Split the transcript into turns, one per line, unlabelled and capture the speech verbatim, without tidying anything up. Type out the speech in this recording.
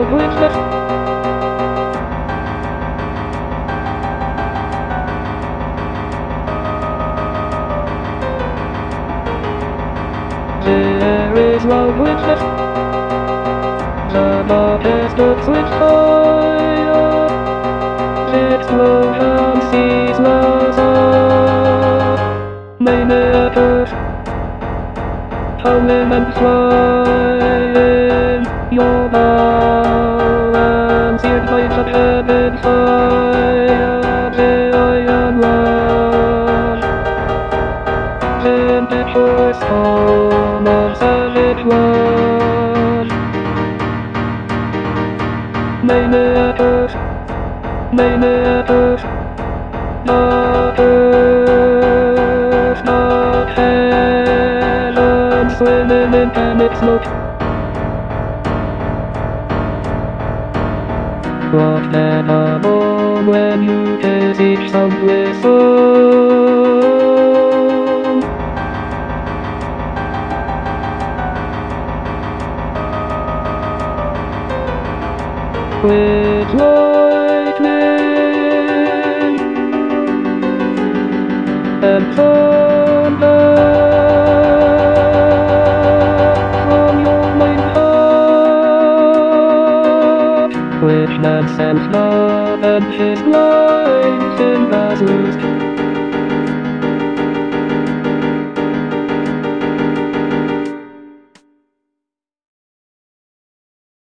love with the There is love with the The love is with fire. Let's love and seize love up. May the earth howling and flying. Your balance here lights up heaven fire. Joy and love. Then the choice home of savage love. May the earth, may the earth, not earth, not heaven, swimming in panic smoke. What then a moment when you kiss each sunlit soul? With lightning and thunder from your mind heart, which man sends love and his life in Lazarus.